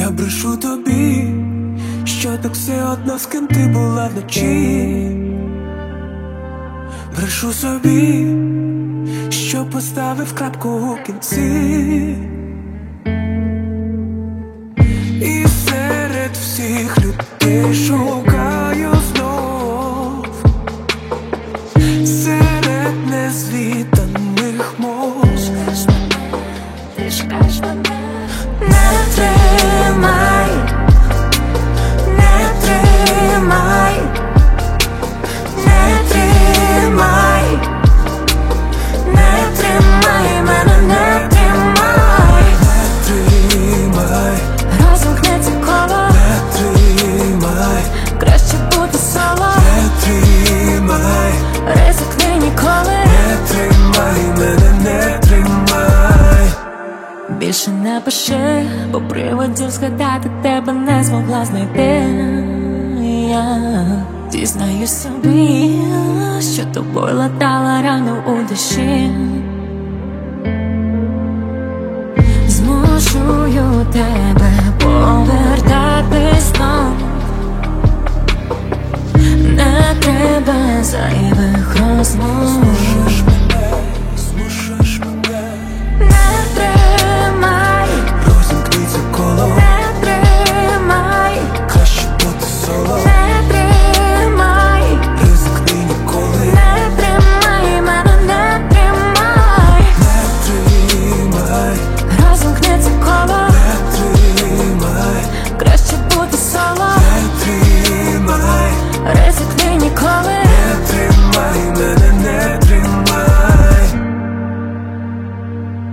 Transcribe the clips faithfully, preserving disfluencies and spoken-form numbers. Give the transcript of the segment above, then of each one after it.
Я брешу тобі, що так все одно, з ким ти була вночі. Брешу собі, що поставив крапку у кінці. І серед всіх людей шукаю знов, серед незвіданих мов. Ти шукаєш мене. Не тримай, не тримай, не тримай, не тримай мене, не тримай, Не тримай, розімкнеться коло, не тримай, краще бути соло, не тримай, ризикни ніколи, не тримай мене, не тримай. більше не пиши, бо приводів згадати тебе не змогла знайти. Я дізнаюсь собі, що тобою латала рану у душі. Змушую тебе повертатись знов. Не треба зайвих розмов. Змушуєш мене, змушуєш мене, Не тримай, розімкнеться коло, не тримай, краще бути соло, не тримай, ризикни ніколи. не тримай мене, не тримай, Не тримай, розімкнеться коло, не тримай, краще бути соло, не тримай, ризикни ніколи. не тримай мене, не тримай.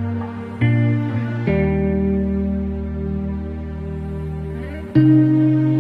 Thank